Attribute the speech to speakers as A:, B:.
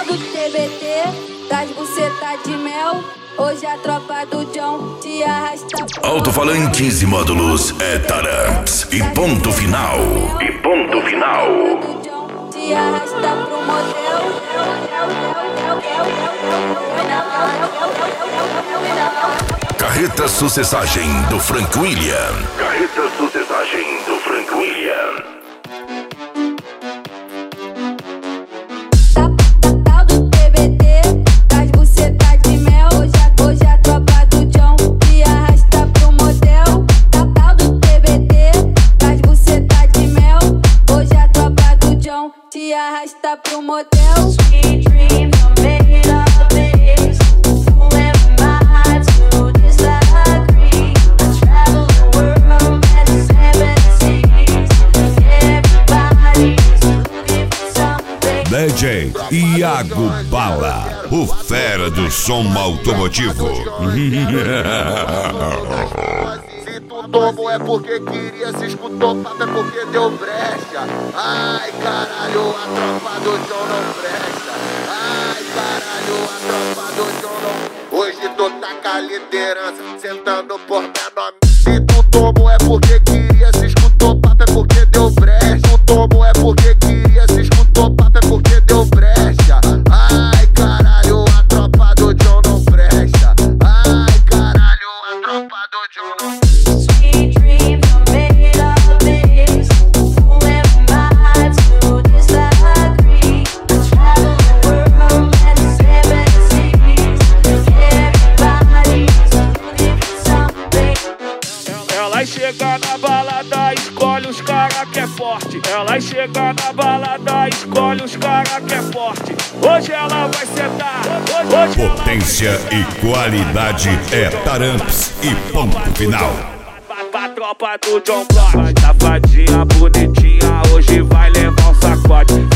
A: do TBT, das buceta de mel. Hoje a tropa do John te arrasta.
B: Alto-falantes e módulos é Taramps. E ponto final. E ponto final.
A: Te arrasta pro motel.
B: Carreta Sucessagem do Frank William. Carreta Sucessagem do Frank William.
A: Tal do TBT, das buceta de mel. Hoje a tropa do John te arrasta pro motel. Tal do TBT, das buceta de mel. Hoje a tropa do John te arrasta pro motel.
C: Sweet dreams are made of this. Fooling my heart to disagree. I travel the world and 7 seas. Everybody's looking for something.
D: DJ Iago Bala, o fera do som automotivo.
E: Se tu tomou é porque queria, se escutou papo é porque deu brecha. Ai caralho, a tropa do John não presta. Ai caralho, a tropa do John não. Hoje tu tá com a liderança, sentando por menor. Se tu tomou é porque queria, se escutou papo é porque deu brecha. Tu tomou é porque queria, se escutou papo é porque deu brecha. Ai caralho, a tropa do John não presta. Ai caralho, a tropa do John não presta.
C: Sweet dreams are made of this. Fooling my heart to disagree. I travel the world and 7 seas. Everybody's looking for something.
F: Ela chega na balada, escolhe os cara que é forte. Ela chega na balada, escolhe os cara que é forte. Hoje ela vai sentar. Hoje
D: Potência e qualidade é Taramps e ponto final.
F: pra tropa do John Block. Safadinha bonitinha, hoje vai levar um sacode.